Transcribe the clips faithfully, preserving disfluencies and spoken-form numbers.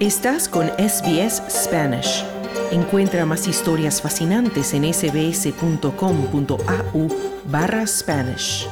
Estás con S B S Spanish. Encuentra más historias fascinantes en sbs.com.au barra Spanish.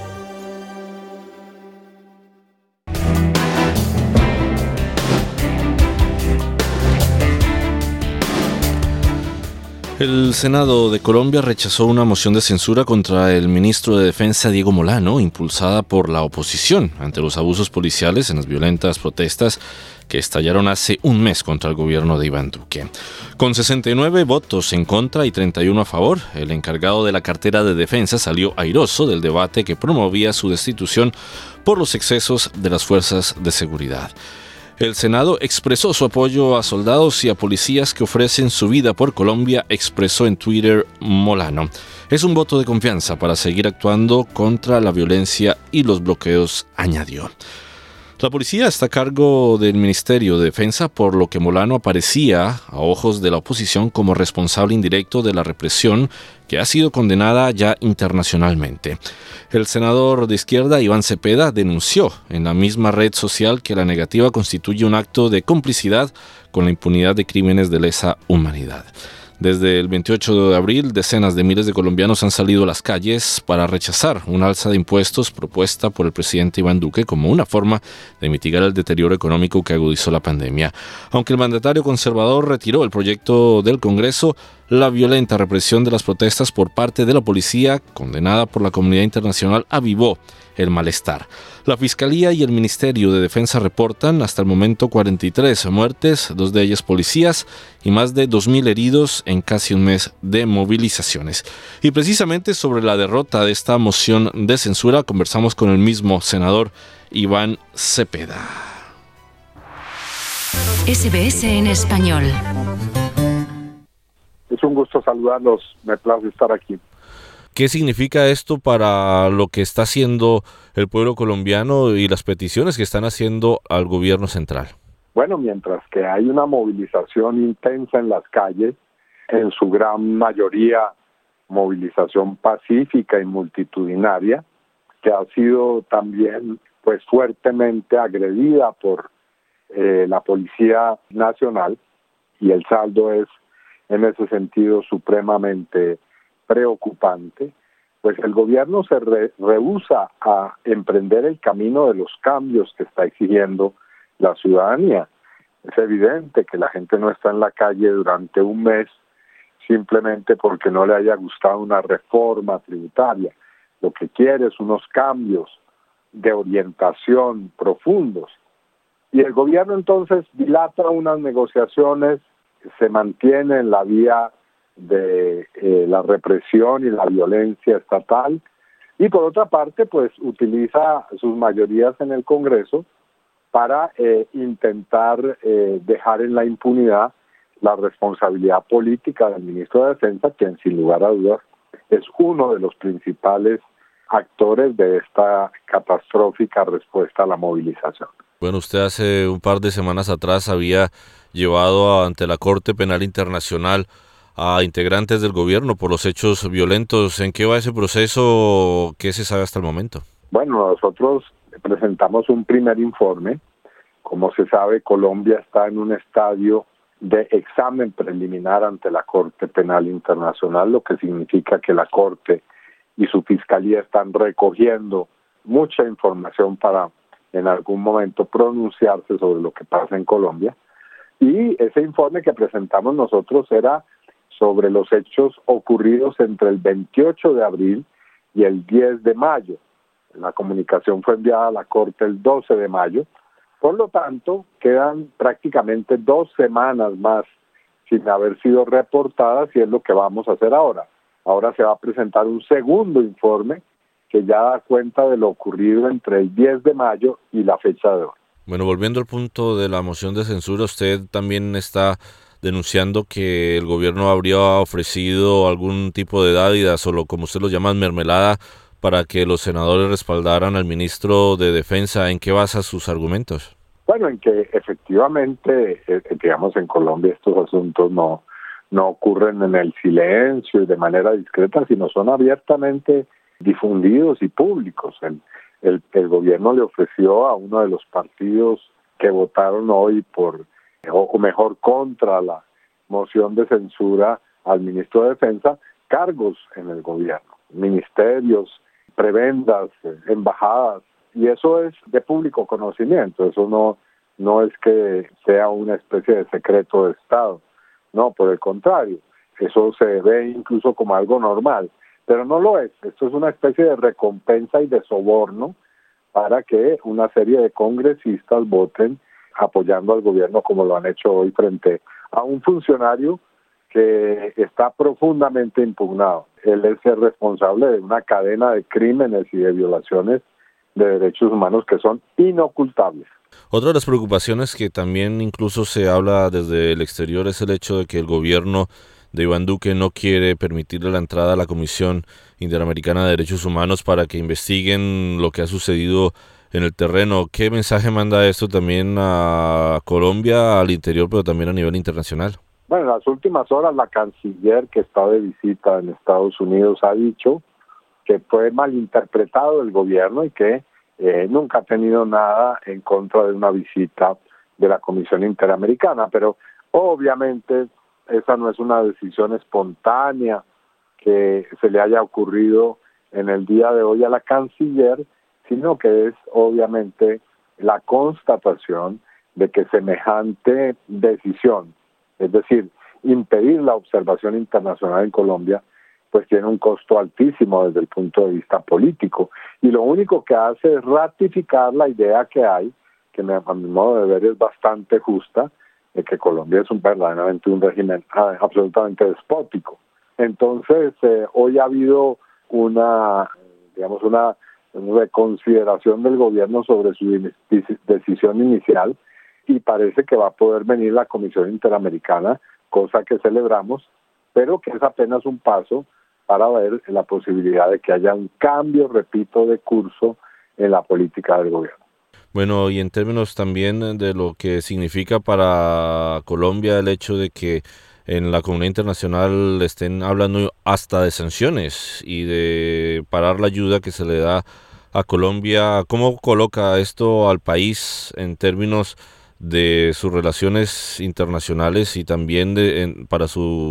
El Senado de Colombia rechazó una moción de censura contra el ministro de Defensa Diego Molano, impulsada por la oposición ante los abusos policiales en las violentas protestas que estallaron hace un mes contra el gobierno de Iván Duque. Con sesenta y nueve votos en contra y treinta y uno a favor, el encargado de la cartera de defensa salió airoso del debate que promovía su destitución por los excesos de las fuerzas de seguridad. El Senado expresó su apoyo a soldados y a policías que ofrecen su vida por Colombia, expresó en Twitter Molano. Es un voto de confianza para seguir actuando contra la violencia y los bloqueos, añadió. La policía está a cargo del Ministerio de Defensa, por lo que Molano aparecía a ojos de la oposición como responsable indirecto de la represión que ha sido condenada ya internacionalmente. El senador de izquierda Iván Cepeda denunció en la misma red social que la negativa constituye un acto de complicidad con la impunidad de crímenes de lesa humanidad. Desde el veintiocho de abril, decenas de miles de colombianos han salido a las calles para rechazar una alza de impuestos propuesta por el presidente Iván Duque como una forma de mitigar el deterioro económico que agudizó la pandemia. Aunque el mandatario conservador retiró el proyecto del Congreso, la violenta represión de las protestas por parte de la policía, condenada por la comunidad internacional, avivó el malestar. La Fiscalía y el Ministerio de Defensa reportan hasta el momento cuarenta y tres muertes, dos de ellas policías, y más de dos mil heridos en casi un mes de movilizaciones. Y precisamente sobre la derrota de esta moción de censura conversamos con el mismo senador Iván Cepeda. S B S en español. Es un gusto saludarlos, me place estar aquí. ¿Qué significa esto para lo que está haciendo el pueblo colombiano y las peticiones que están haciendo al gobierno central? Bueno, mientras que hay una movilización intensa en las calles, en su gran mayoría movilización pacífica y multitudinaria, que ha sido también pues fuertemente agredida por eh, la Policía Nacional, y el saldo es en ese sentido supremamente preocupante, pues el gobierno se re- rehúsa a emprender el camino de los cambios que está exigiendo la ciudadanía. Es evidente que la gente no está en la calle durante un mes simplemente porque no le haya gustado una reforma tributaria. Lo que quiere es unos cambios de orientación profundos. Y el gobierno entonces dilata unas negociaciones, se mantiene en la vía de eh, la represión y la violencia estatal, y por otra parte pues utiliza sus mayorías en el Congreso para eh, intentar eh, dejar en la impunidad la responsabilidad política del ministro de Defensa, quien sin lugar a dudas es uno de los principales actores de esta catastrófica respuesta a la movilización. Bueno, usted hace un par de semanas atrás había llevado ante la Corte Penal Internacional a integrantes del gobierno por los hechos violentos. ¿En qué va ese proceso? ¿Qué se sabe hasta el momento? Bueno, nosotros presentamos un primer informe. Como se sabe, Colombia está en un estadio de examen preliminar ante la Corte Penal Internacional, lo que significa que la Corte y su Fiscalía están recogiendo mucha información para en algún momento pronunciarse sobre lo que pasa en Colombia. Y ese informe que presentamos nosotros era sobre los hechos ocurridos entre el veintiocho de abril y el diez de mayo. La comunicación fue enviada a la Corte el doce de mayo. Por lo tanto, quedan prácticamente dos semanas más sin haber sido reportadas, y es lo que vamos a hacer ahora. Ahora se va a presentar un segundo informe que ya da cuenta de lo ocurrido entre el diez de mayo y la fecha de hoy. Bueno, volviendo al punto de la moción de censura, usted también está denunciando que el gobierno habría ofrecido algún tipo de dádidas o lo como usted lo llama mermelada para que los senadores respaldaran al ministro de Defensa. ¿En qué basa sus argumentos? Bueno, en que efectivamente, eh, digamos, en Colombia estos asuntos no, no ocurren en el silencio y de manera discreta, sino son abiertamente difundidos y públicos. El, el, el gobierno le ofreció a uno de los partidos que votaron hoy por o, o mejor contra la moción de censura al ministro de Defensa, cargos en el gobierno, ministerios, prebendas, embajadas, y eso es de público conocimiento, eso no, no es que sea una especie de secreto de Estado, no, por el contrario, eso se ve incluso como algo normal, pero no lo es, esto es una especie de recompensa y de soborno para que una serie de congresistas voten apoyando al gobierno como lo han hecho hoy frente a un funcionario que está profundamente impugnado. Él es el responsable de una cadena de crímenes y de violaciones de derechos humanos que son inocultables. Otra de las preocupaciones que también incluso se habla desde el exterior es el hecho de que el gobierno de Iván Duque no quiere permitirle la entrada a la Comisión Interamericana de Derechos Humanos para que investiguen lo que ha sucedido en el terreno. ¿Qué mensaje manda esto también a Colombia, al interior, pero también a nivel internacional? Bueno, en las últimas horas la canciller que está de visita en Estados Unidos ha dicho que fue malinterpretado el gobierno y que eh, nunca ha tenido nada en contra de una visita de la Comisión Interamericana, pero obviamente esa no es una decisión espontánea que se le haya ocurrido en el día de hoy a la canciller, sino que es obviamente la constatación de que semejante decisión, es decir, impedir la observación internacional en Colombia, pues tiene un costo altísimo desde el punto de vista político. Y lo único que hace es ratificar la idea que hay, que a mi modo de ver es bastante justa, de que Colombia es un, verdaderamente un régimen ah, absolutamente despótico. Entonces, eh, hoy ha habido una, digamos, una reconsideración del gobierno sobre su decisión inicial, y parece que va a poder venir la Comisión Interamericana, cosa que celebramos, pero que es apenas un paso para ver la posibilidad de que haya un cambio, repito, de curso en la política del gobierno. Bueno, y en términos también de lo que significa para Colombia el hecho de que en la comunidad internacional estén hablando hasta de sanciones y de parar la ayuda que se le da a Colombia, ¿cómo coloca esto al país en términos de sus relaciones internacionales y también de, en, para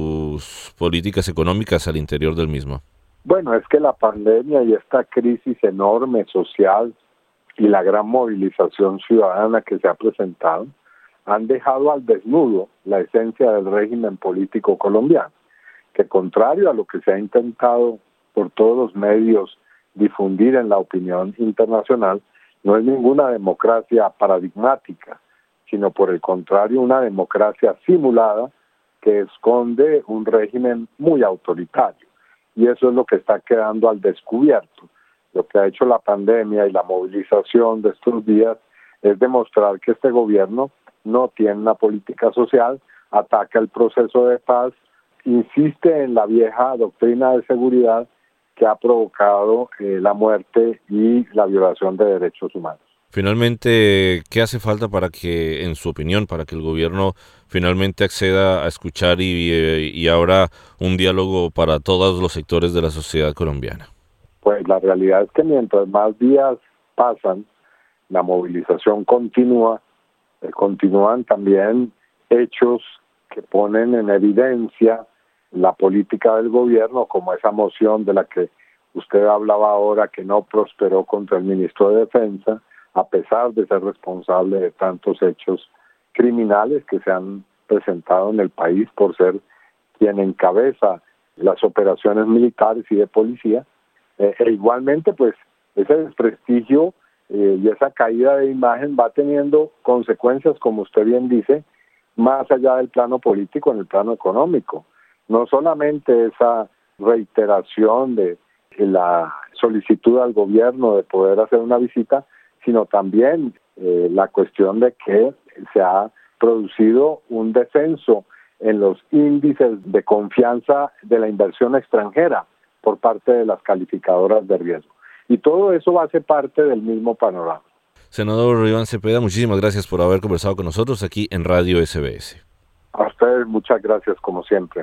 sus políticas económicas al interior del mismo? Bueno, es que la pandemia y esta crisis enorme social y la gran movilización ciudadana que se ha presentado han dejado al desnudo la esencia del régimen político colombiano, que contrario a lo que se ha intentado por todos los medios difundir en la opinión internacional, no es ninguna democracia paradigmática, sino por el contrario una democracia simulada que esconde un régimen muy autoritario. Y eso es lo que está quedando al descubierto. Lo que ha hecho la pandemia y la movilización de estos días es demostrar que este gobierno no tiene una política social, ataca el proceso de paz, insiste en la vieja doctrina de seguridad que ha provocado eh, la muerte y la violación de derechos humanos. Finalmente, ¿qué hace falta para que, en su opinión, para que el gobierno finalmente acceda a escuchar y, y abra un diálogo para todos los sectores de la sociedad colombiana? Pues la realidad es que mientras más días pasan, la movilización continúa, eh, continúan también hechos que ponen en evidencia la política del gobierno, como esa moción de la que usted hablaba ahora, que no prosperó contra el ministro de Defensa, a pesar de ser responsable de tantos hechos criminales que se han presentado en el país por ser quien encabeza las operaciones militares y de policía. Eh, e igualmente, pues, ese desprestigio eh, y esa caída de imagen va teniendo consecuencias, como usted bien dice, más allá del plano político, en el plano económico. No solamente esa reiteración de la solicitud al gobierno de poder hacer una visita, sino también eh, la cuestión de que se ha producido un descenso en los índices de confianza de la inversión extranjera por parte de las calificadoras de riesgo. Y todo eso hace parte del mismo panorama. Senador Iván Cepeda, muchísimas gracias por haber conversado con nosotros aquí en Radio S B S. A ustedes muchas gracias, como siempre.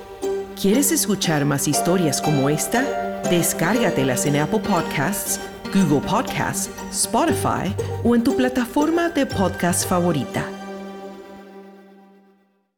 ¿Quieres escuchar más historias como esta? Descárgatelas en Apple Podcasts, Google Podcasts, Spotify o en tu plataforma de podcast favorita.